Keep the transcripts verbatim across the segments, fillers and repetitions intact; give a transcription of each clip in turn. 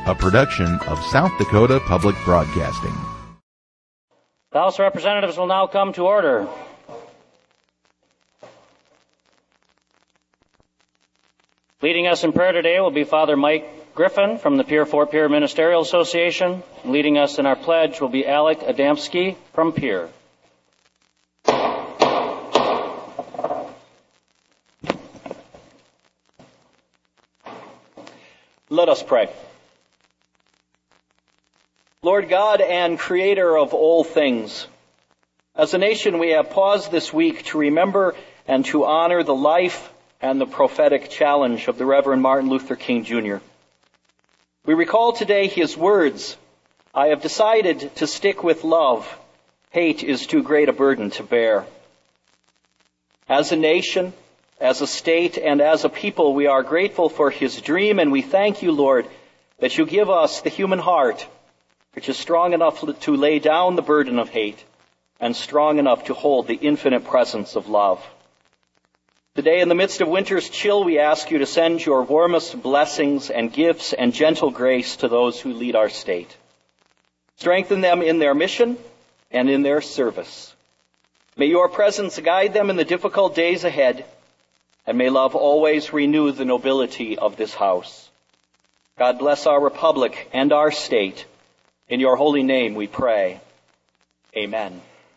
a production of South Dakota Public Broadcasting. The House of Representatives will now come to order. Leading us in prayer today will be Father Mike Griffin from the Pierre Fort Pierre Ministerial Association. Leading us in our pledge will be Alec Adamski from Pierre. Let us pray. Lord God and Creator of all things, as a nation we have paused this week to remember and to honor the life and the prophetic challenge of the Reverend Martin Luther King Junior We recall today his words, "I have decided to stick with love. Hate is too great a burden to bear." As a nation, as a state, and as a people, we are grateful for his dream, and we thank you, Lord, that you give us the human heart, which is strong enough to lay down the burden of hate and strong enough to hold the infinite presence of love. Today, in the midst of winter's chill, we ask you to send your warmest blessings and gifts and gentle grace to those who lead our state. Strengthen them in their mission and in their service. May your presence guide them in the difficult days ahead, and may love always renew the nobility of this house. God bless our republic and our state. In your holy name we pray. Amen.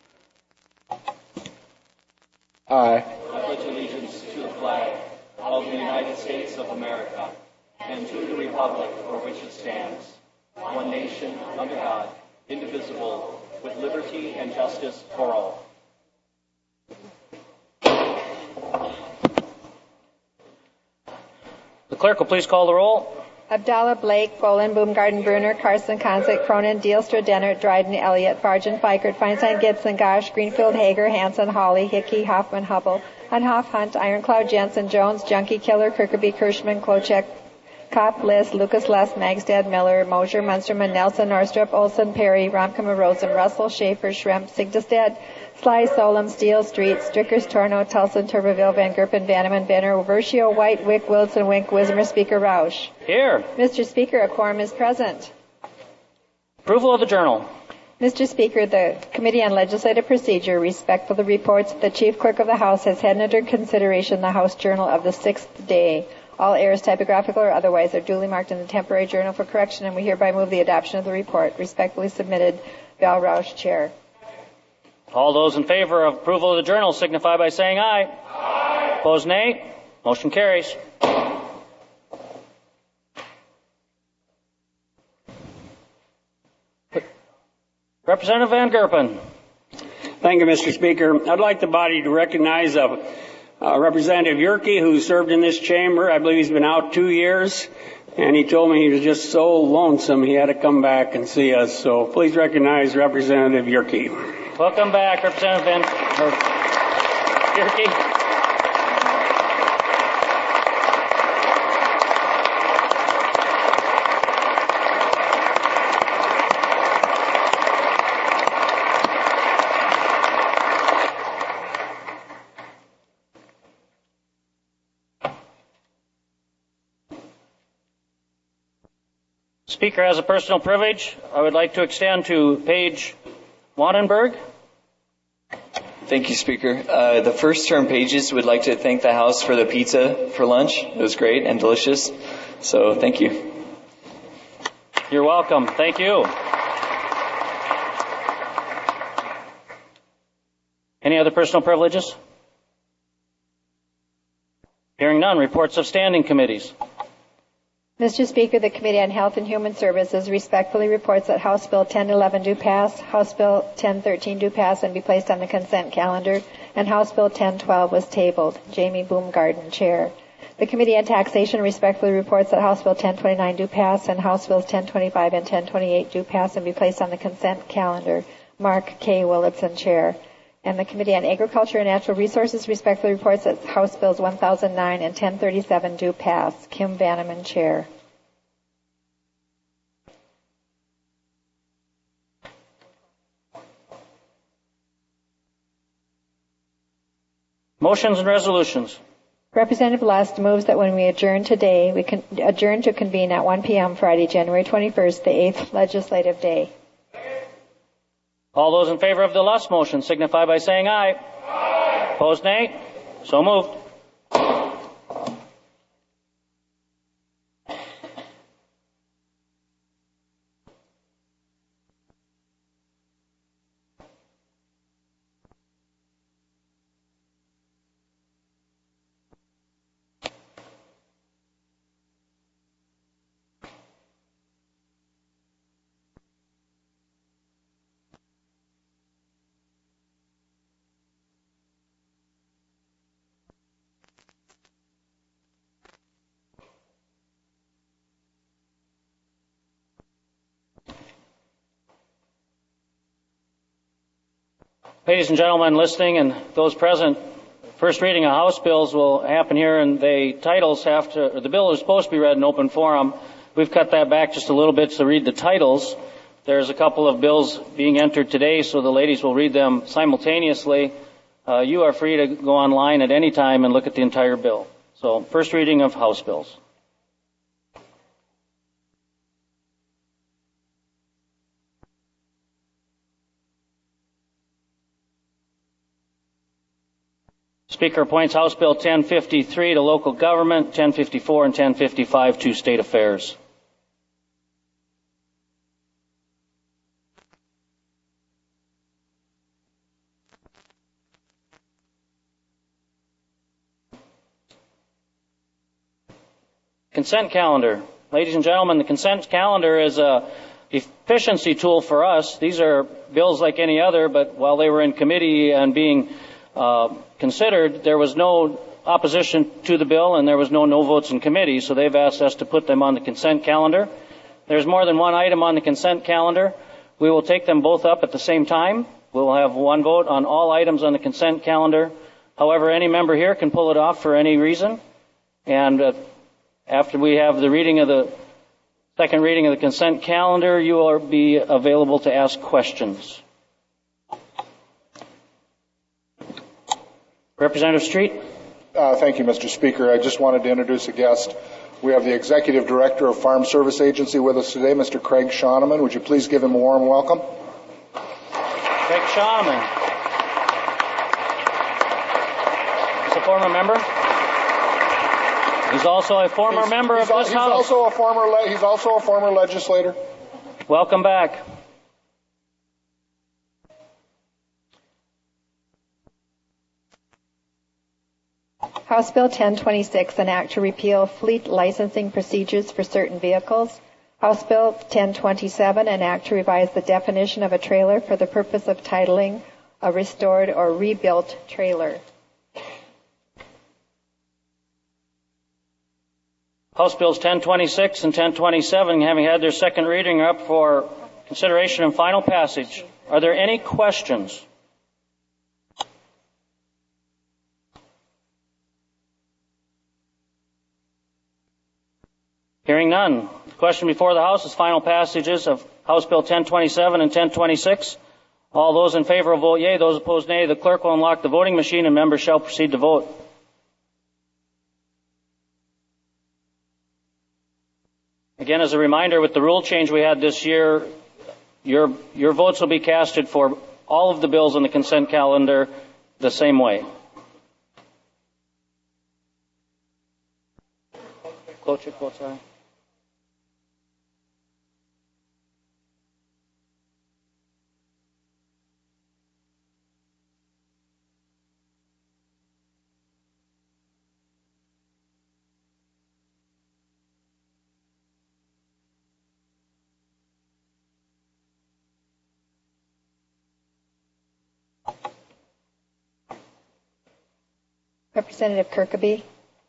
I pledge allegiance to the flag of the United States of America and to the republic for which it stands, one nation under God, indivisible, with liberty and justice for all. The clerk will please call the roll. Abdallah, Blake, Bolin, Boomgarden, Bruner, Carson, Consick, Cronin, Dealstra, Dennert, Dryden, Elliott, Fargen, Fikert, Feinstein, Gibson, Gosh, Greenfield, Hager, Hanson, Hawley, Hickey, Hoffman, Hubble, Unhoff, Hunt, Ironcloud, Jensen, Jones, Junkie, Killer, Kirkeby, Kirschman, Klochek, Kopp, Liss, Lucas, Less, Magstad, Miller, Mosier, Munsterman, Nelson, Norstrup, Olson, Perry, Romkema, Rosen, Russell, Schaefer, Schremp, Sigdestad, Sly, Solem, Steele, Street, Strickers, Torno, Tulson, Tuberville, Van Gerpen, Vanneman, Benner, Versio, White, Wick, Wilson, Wink, Wismer, Speaker Roush. Here. Mister Speaker, a quorum is present. Approval of the journal. Mister Speaker, the Committee on Legislative Procedure respectfully reports that the Chief Clerk of the House has had under consideration the House Journal of the sixth day. All errors, typographical or otherwise, are duly marked in the temporary journal for correction, and we hereby move the adoption of the report. Respectfully submitted, Val Roush, Chair. All those in favor of approval of the journal signify by saying aye. Aye. Opposed, nay. Motion carries. Representative Van Gerpen. Thank you, Mister Speaker. I'd like the body to recognize uh, uh, Representative Yerke, who served in this chamber. I believe he's been out two years, and he told me he was just so lonesome he had to come back and see us. So please recognize Representative Yerke. Welcome back, Representative Van Yerke. Speaker has a personal privilege. I would like to extend to Paige Wanenberg. Thank you, Speaker. Uh, the first term pages would like to thank the House for the pizza for lunch. It was great and delicious. So thank you. You're welcome. Thank you. Any other personal privileges? Hearing none. Reports of standing committees. Mister Speaker, the Committee on Health and Human Services respectfully reports that House Bill ten eleven do pass, House Bill ten thirteen do pass and be placed on the consent calendar, and House Bill ten twelve was tabled. Jamie Boomgarden, Chair. The Committee on Taxation respectfully reports that House Bill ten twenty-nine do pass and House Bills ten twenty-five and ten twenty-eight do pass and be placed on the consent calendar. Mark K. Willitson, Chair. And the Committee on Agriculture and Natural Resources respectfully reports that House Bills one thousand nine and ten thirty-seven do pass. Kim Vanneman, Chair. Motions and resolutions. Representative Lust moves that when we adjourn today, we can adjourn to convene at one p.m. Friday, January twenty-first, the eighth legislative day. All those in favor of the Lust motion signify by saying aye. Aye. Opposed, nay? So moved. Ladies and gentlemen listening and those present, first reading of House bills will happen here, and the titles have to, or the bill is supposed to be read in open forum. We've cut that back just a little bit to read the titles. There's a couple of bills being entered today, so the ladies will read them simultaneously. Uh, you are free to go online at any time and look at the entire bill. So, first reading of House bills. Speaker appoints House Bill ten fifty-three to local government, ten fifty-four and ten fifty-five to state affairs. Consent calendar. Ladies and gentlemen, the consent calendar is a efficiency tool for us. These are bills like any other, but while they were in committee and being uh, considered, there was no opposition to the bill and there was no no votes in committee, so they've asked us to put them on the consent calendar. There's more than one item on the consent calendar. We will take them both up at the same time. We'll have one vote on all items on the consent calendar. However, any member here can pull it off for any reason. And uh, after we have the reading of the second reading of the consent calendar, you will be available to ask questions. Representative Street. Uh, thank you, Mister Speaker. I just wanted to introduce a guest. We have the Executive Director of Farm Service Agency with us today, Mister Craig Shoneman. Would you please give him a warm welcome? Craig Shoneman. He's a former member. He's also a former he's, member he's of this he's House. Also a former le- he's also a former legislator. Welcome back. House Bill ten twenty-six, an act to repeal fleet licensing procedures for certain vehicles. House Bill ten twenty-seven, an act to revise the definition of a trailer for the purpose of titling a restored or rebuilt trailer. House Bills ten twenty-six and ten twenty-seven, having had their second reading, are up for consideration and final passage. Are there any questions? Hearing none. The question before the House is final passages of House Bill ten twenty-seven and ten twenty-six. All those in favor will vote yea. Those opposed nay. The clerk will unlock the voting machine and members shall proceed to vote. Again, as a reminder, with the rule change we had this year, your, your votes will be casted for all of the bills on the consent calendar the same way. Cloture, votes aye. Representative Kirkeby.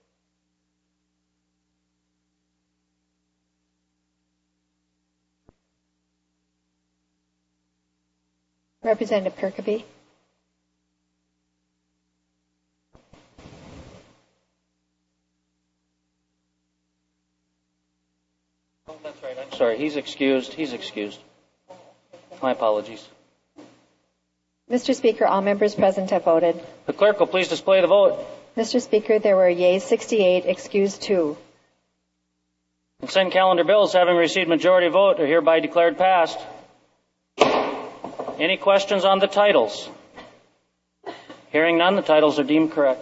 Representative Kirkeby. Oh, that's right. I'm sorry. He's excused. He's excused. My apologies. Mister Speaker, all members present have voted. The clerk will please display the vote. Mister Speaker, there were yeas sixty-eight, excused two. Consent calendar bills having received majority vote are hereby declared passed. Any questions on the titles? Hearing none, the titles are deemed correct.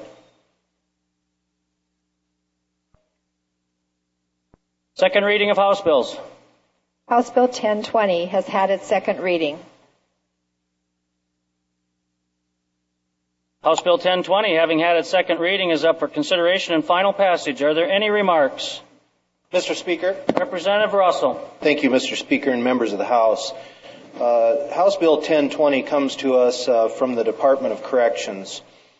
Second reading of House bills. House Bill ten twenty has had its second reading. House Bill ten twenty, having had its second reading, is up for consideration and final passage. Are there any remarks? Mister Speaker. Representative Russell. Thank you, Mister Speaker and members of the House. Uh, House Bill ten twenty comes to us uh, from the Department of Corrections,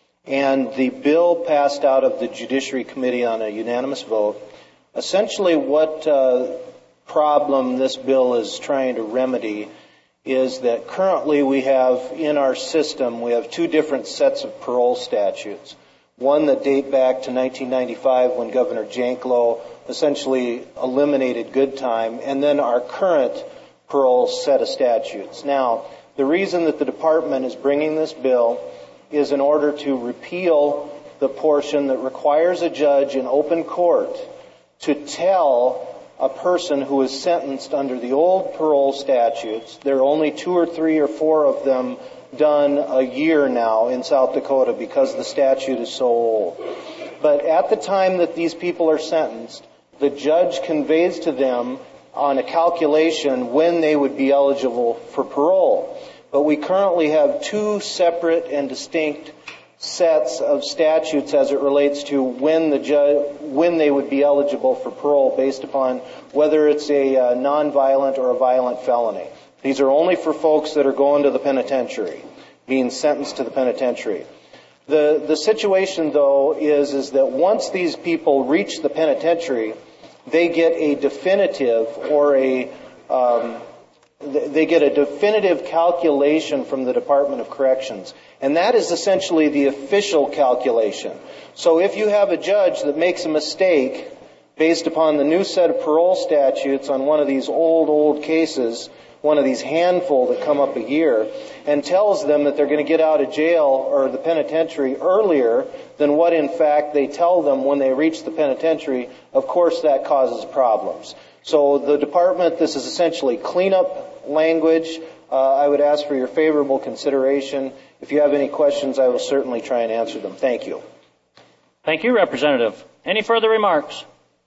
and the bill passed out of the Judiciary Committee on a unanimous vote. Essentially, what uh, problem this bill is trying to remedy is that currently we have in our system, we have two different sets of parole statutes. One that date back to nineteen ninety-five when Governor Janklow essentially eliminated good time, and then our current parole set of statutes. Now, the reason that the department is bringing this bill is in order to repeal the portion that requires a judge in open court to tell a person who is sentenced under the old parole statutes. There are only two or three or four of them done a year now in South Dakota because the statute is so old. But at the time that these people are sentenced, the judge conveys to them on a calculation when they would be eligible for parole. But we currently have two separate and distinct sets of statutes as it relates to when the ju- when they would be eligible for parole based upon whether it's a uh, nonviolent or a violent felony. These are only for folks that are going to the penitentiary, being sentenced to the penitentiary. The the situation, though, is, is that once these people reach the penitentiary, they get a definitive or a um, they get a definitive calculation from the Department of Corrections. And that is essentially the official calculation. So if you have a judge that makes a mistake based upon the new set of parole statutes on one of these old, old cases, one of these handful that come up a year, and tells them that they're going to get out of jail or the penitentiary earlier than what in fact they tell them when they reach the penitentiary, of course that causes problems. So the department, this is essentially cleanup language. Uh, I would ask for your favorable consideration. If you have any questions, I will certainly try and answer them. Thank you. Thank you, Representative. Any further remarks?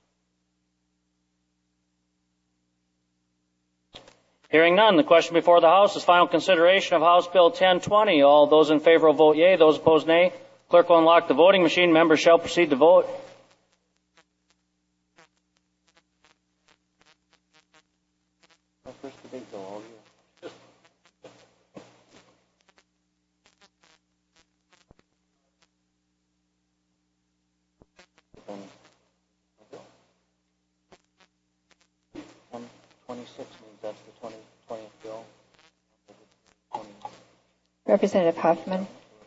Hearing none, the question before the House is final consideration of House Bill ten twenty. All those in favor will vote yea. Those opposed, nay. Clerk will unlock the voting machine. Members shall proceed to vote. Representative Huffman.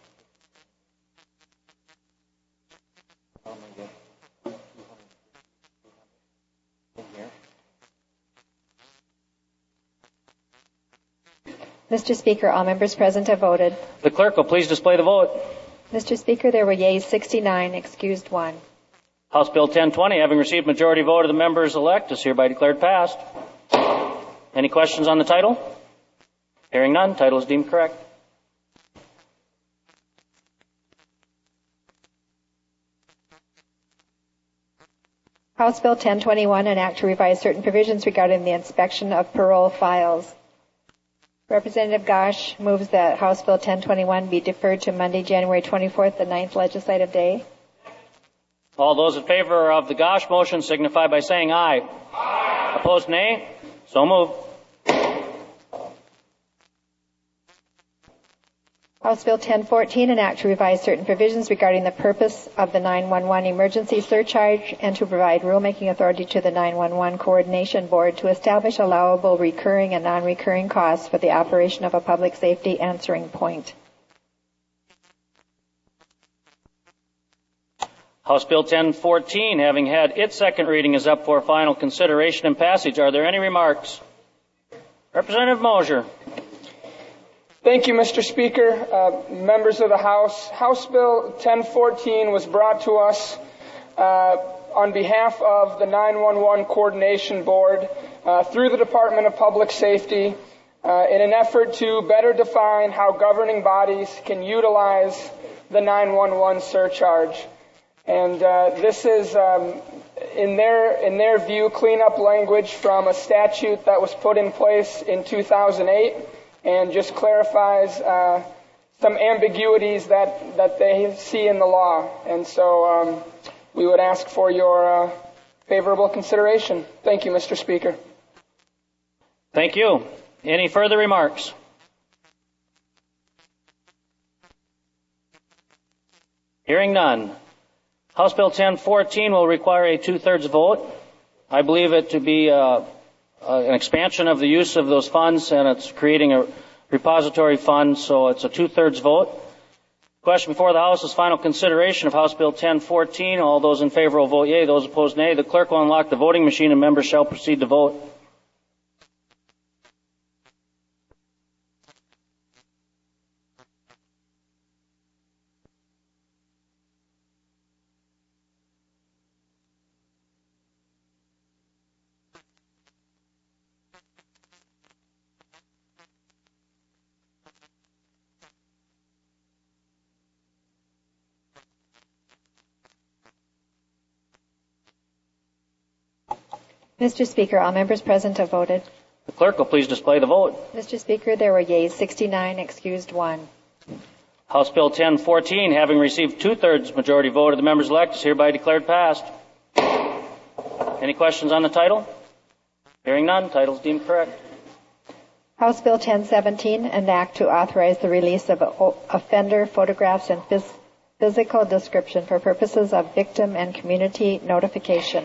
Mister Speaker, all members present have voted. The clerk will please display the vote. Mister Speaker, there were yeas sixty-nine, excused one. House Bill ten twenty, having received majority vote of the members elect, is hereby declared passed. Any questions on the title? Hearing none, title is deemed correct. House Bill ten twenty-one, an act to revise certain provisions regarding the inspection of parole files. Representative Gosch moves that House Bill ten twenty-one be deferred to Monday, January twenty-fourth, the ninth legislative day. All those in favor of the Gosch motion signify by saying aye. Aye. Opposed, nay. So moved. House Bill ten fourteen, an act to revise certain provisions regarding the purpose of the nine one one emergency surcharge and to provide rulemaking authority to the nine one one Coordination Board to establish allowable recurring and non-recurring costs for the operation of a public safety answering point. House Bill ten fourteen, having had its second reading, is up for final consideration and passage. Are there any remarks? Representative Mosier. Thank you, Mister Speaker. Uh, members of the House, House Bill ten fourteen was brought to us uh, on behalf of the nine one one Coordination Board uh, through the Department of Public Safety uh, in an effort to better define how governing bodies can utilize the nine one one surcharge. And uh, this is, um, in their in their view, cleanup language from a statute that was put in place in two thousand eight, and just clarifies uh, some ambiguities that, that they see in the law. And so um, we would ask for your uh, favorable consideration. Thank you, Mister Speaker. Thank you. Any further remarks? Hearing none. House Bill ten fourteen will require a two-thirds vote. I believe it to be uh, uh, an expansion of the use of those funds, and it's creating a repository fund, so it's a two-thirds vote. The question before the House is final consideration of House Bill ten fourteen. All those in favor will vote yea. Those opposed, nay. The clerk will unlock the voting machine, and members shall proceed to vote. Mister Speaker, all members present have voted. The clerk will please display the vote. Mister Speaker, there were yeas sixty-nine, excused one. House Bill ten fourteen, having received two-thirds majority vote of the members elect, is hereby declared passed. Any questions on the title? Hearing none, title is deemed correct. House Bill ten seventeen, an act to authorize the release of offender photographs and phys- physical description for purposes of victim and community notification.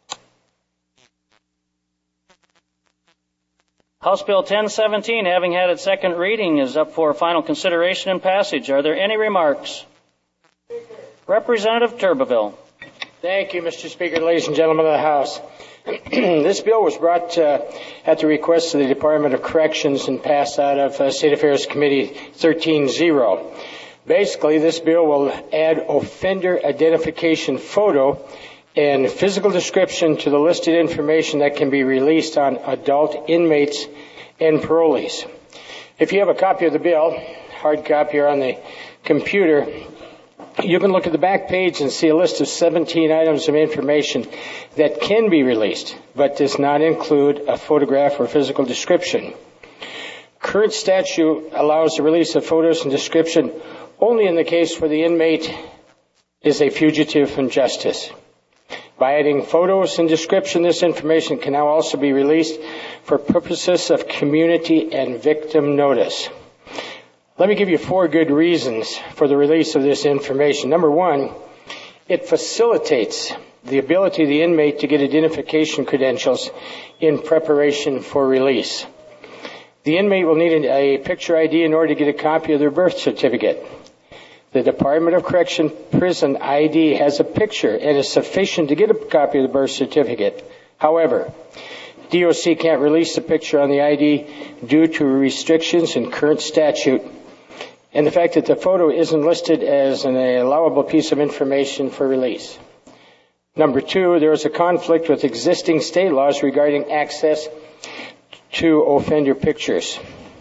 House Bill ten seventeen, having had its second reading, is up for final consideration and passage. Are there any remarks? Speaker. Representative Turbeville. Thank you, Mister Speaker, ladies and gentlemen of the House. This bill was brought uh, at the request of the Department of Corrections and passed out of uh, State Affairs Committee thirteen zero. Basically, this bill will add offender identification photo and physical description to the listed information that can be released on adult inmates and parolees. If you have a copy of the bill, hard copy or on the computer, you can look at the back page and see a list of seventeen items of information that can be released, but does not include a photograph or physical description. Current statute allows the release of photos and description only in the case where the inmate is a fugitive from justice. By adding photos and description, this information can now also be released for purposes of community and victim notice. Let me give you four good reasons for the release of this information. Number one, it facilitates the ability of the inmate to get identification credentials in preparation for release. The inmate will need a picture I D in order to get a copy of their birth certificate. The Department of Correction prison I D has a picture and is sufficient to get a copy of the birth certificate. However, D O C can't release the picture on the I D due to restrictions in current statute and the fact that the photo isn't listed as an allowable piece of information for release. Number two, there is a conflict with existing state laws regarding access to offender pictures.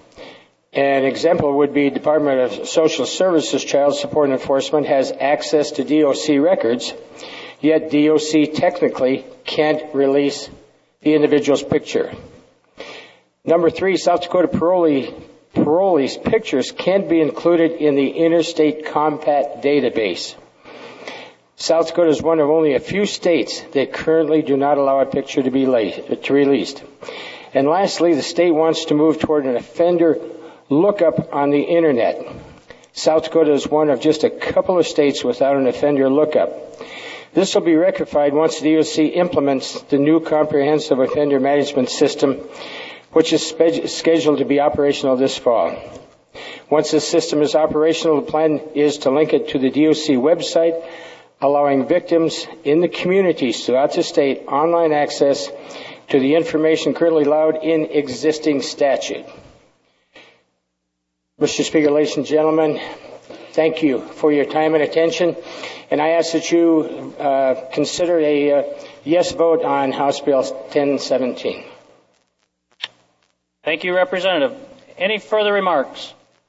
An example would be Department of Social Services Child Support Enforcement has access to D O C records, yet D O C technically can't release the individual's picture. Number three, South Dakota parolee, parolees' pictures can't be included in the Interstate Compact database. South Dakota is one of only a few states that currently do not allow a picture to be late, to released. And lastly, the state wants to move toward an offender lookup on the internet. South Dakota is one of just a couple of states without an offender lookup. This will be rectified once the D O C implements the new comprehensive offender management system, which is spe- scheduled to be operational this fall. Once this system is operational, the plan is to link it to the D O C website, allowing victims in the communities throughout the state online access to the information currently allowed in existing statute. Mister Speaker, ladies and gentlemen, thank you for your time and attention. And I ask that you uh, consider a uh, yes vote on House Bill ten seventeen. Thank you, Representative. Any further remarks?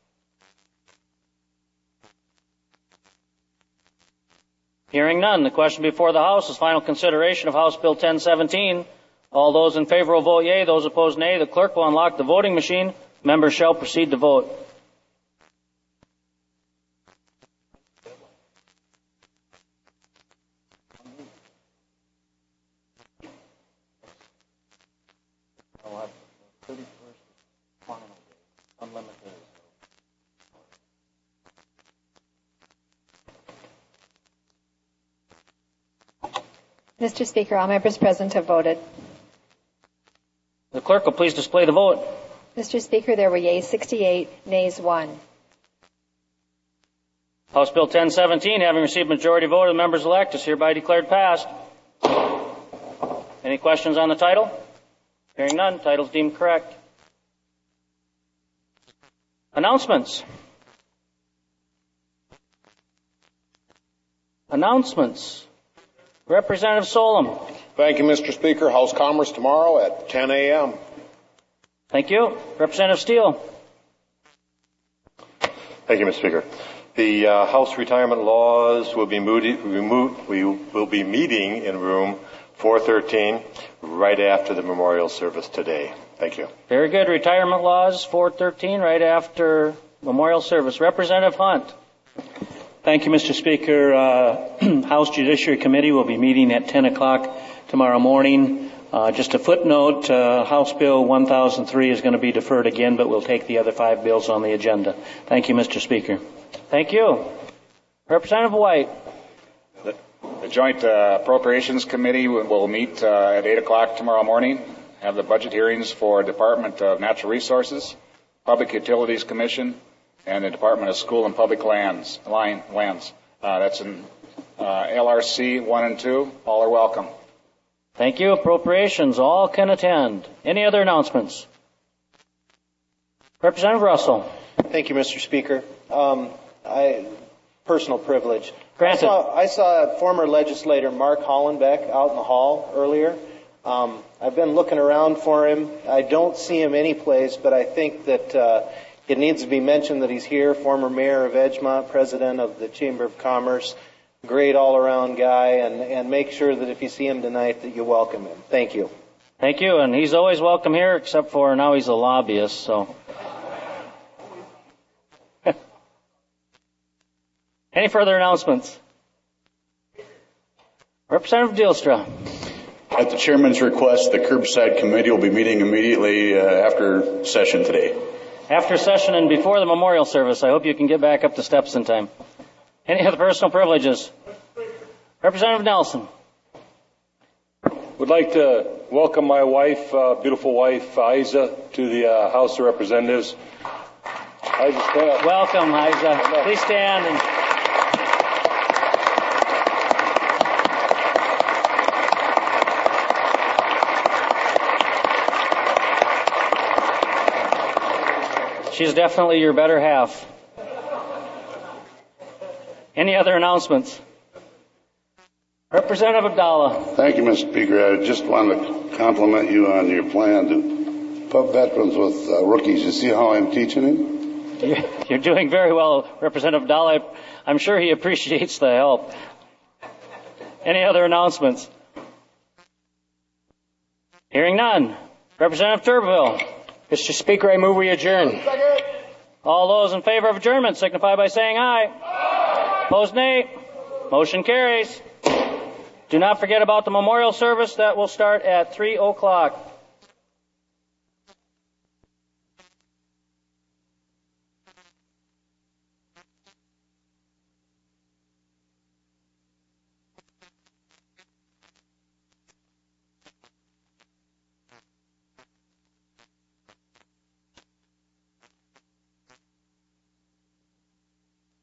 Hearing none, the question before the House is final consideration of House Bill ten seventeen. All those in favor will vote yea, those opposed nay. The clerk will unlock the voting machine. Members shall proceed to vote. Mister Speaker, all members present have voted. The clerk will please display the vote. Mister Speaker, there were yeas sixty-eight, nays one. House Bill ten seventeen, having received majority vote of the members elect, is hereby declared passed. Any questions on the title? Hearing none, title is deemed correct. Announcements. Announcements. Representative Solom. Thank you, Mister Speaker. House Commerce tomorrow at ten a.m. Thank you. Representative Steele. Thank you, Mister Speaker. The uh, House retirement laws will be moody, removed, we will be meeting in room four thirteen right after the memorial service today. Thank you. Very good. Retirement laws, four thirteen, right after memorial service. Representative Hunt. Thank you, Mister Speaker. Uh, House Judiciary Committee will be meeting at ten o'clock tomorrow morning. Uh, just a footnote, uh, House Bill one thousand three is going to be deferred again, but we'll take the other five bills on the agenda. Thank you, Mister Speaker. Thank you. Representative White. The, the Joint uh, Appropriations Committee will, will meet uh, at eight o'clock tomorrow morning, have the budget hearings for Department of Natural Resources, Public Utilities Commission, and the Department of School and Public Lands. Line, lands. Uh, that's in uh, L R C one and two. All are welcome. Thank you. Appropriations, all can attend. Any other announcements? Representative Russell. Thank you, Mister Speaker. Um, I, personal privilege. Granted. I saw, I saw former legislator Mark Hollenbeck out in the hall earlier. Um, I've been looking around for him. I don't see him anyplace, but I think that uh, it needs to be mentioned that he's here, former mayor of Edgemont, president of the Chamber of Commerce, great all-around guy, and, and make sure that if you see him tonight that you welcome him. Thank you. Thank you, and he's always welcome here, except for now he's a lobbyist, so. Any further announcements? Representative Dilstra. At the chairman's request, the Curbside Committee will be meeting immediately uh, after session today. After session and before the memorial service. I hope you can get back up the steps in time. Any other personal privileges? Representative Nelson. Would like to welcome my wife, uh, beautiful wife, Isa, to the uh, House of Representatives. Isa, stand up. Welcome, Isa. Please stand. And she's definitely your better half. Any other announcements? Representative Abdallah. Thank you, Mister Speaker. I just want to compliment you on your plan to put veterans with uh, rookies. You see how I'm teaching him? You're doing very well, Representative Abdallah. I'm sure he appreciates the help. Any other announcements? Hearing none. Representative Turbeville. Mister Speaker, I move we adjourn. All those in favor of adjournment signify by saying aye. Aye. Opposed, nay. Motion carries. Do not forget about the memorial service. That will start at three o'clock.